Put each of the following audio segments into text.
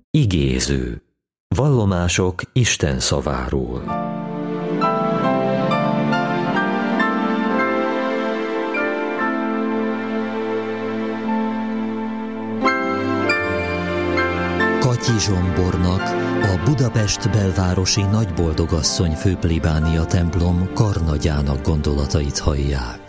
Igéző. Vallomások Isten szaváról. Katyi Zsombornak a Budapest belvárosi Nagyboldogasszony főplébánia templom karnagyának gondolatait hallják.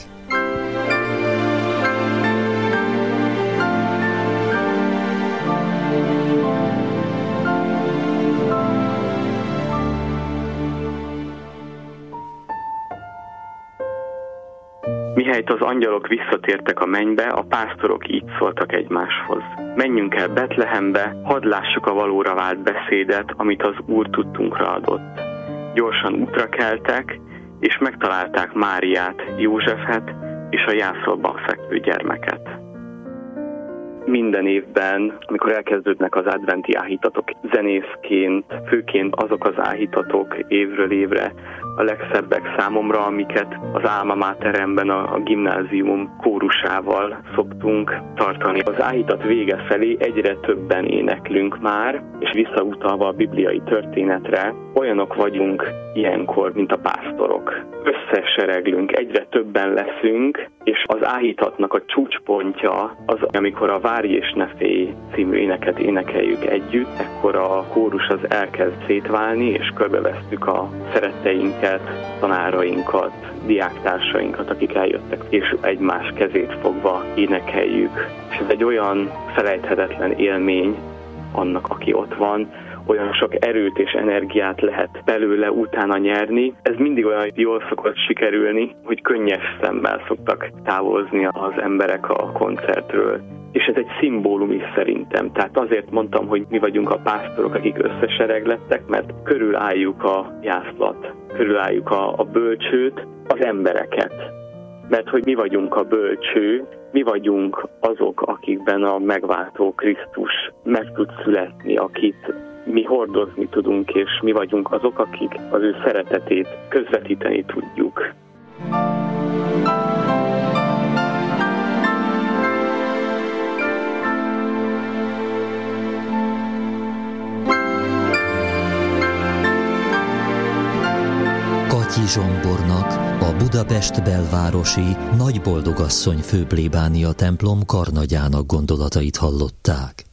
Mihelyt az angyalok visszatértek a mennybe, a pásztorok így szóltak egymáshoz. Menjünk el Betlehembe, hadd lássuk a valóra vált beszédet, amit az Úr tudtunkra adott. Gyorsan útra keltek, és megtalálták Máriát, Józsefet és a jászolban fekvő gyermeket. Minden évben, amikor elkezdődnek az adventi áhítatok, zenészként, főként azok az áhítatok évről évre a legszebbek számomra, amiket az Alma Materemben a gimnázium kórusával szoktunk tartani. Az áhítat vége felé egyre többen éneklünk már, és visszautalva a bibliai történetre, olyanok vagyunk ilyenkor, mint a pásztorok. Összesereglünk, egyre többen leszünk, és az áhítatnak a csúcspontja az, amikor a Várj és ne félj című éneket énekeljük együtt, ekkor a kórus az elkezd szétválni, és körbevesztük a szeretteinket, tanárainkat, diáktársainkat, akik eljöttek, és egymás kezét fogva énekeljük. És ez egy olyan felejthetetlen élmény annak, aki ott van, olyan sok erőt és energiát lehet belőle utána nyerni. Ez mindig olyan jól szokott sikerülni, hogy könnyes szemmel szoktak távozni az emberek a koncertről. És ez egy szimbólum is szerintem. Tehát azért mondtam, hogy mi vagyunk a pásztorok, akik összesereglettek, mert körülálljuk a jászlat, körülálljuk a bölcsőt, az embereket. Mert hogy mi vagyunk a bölcső, mi vagyunk azok, akikben a megváltó Krisztus meg tud születni, akit mi hordozni tudunk, és mi vagyunk azok, akik az ő szeretetét közvetíteni tudjuk. Katyi Zsombornak a Budapest belvárosi Nagyboldogasszony főplébánia templom karnagyának gondolatait hallották.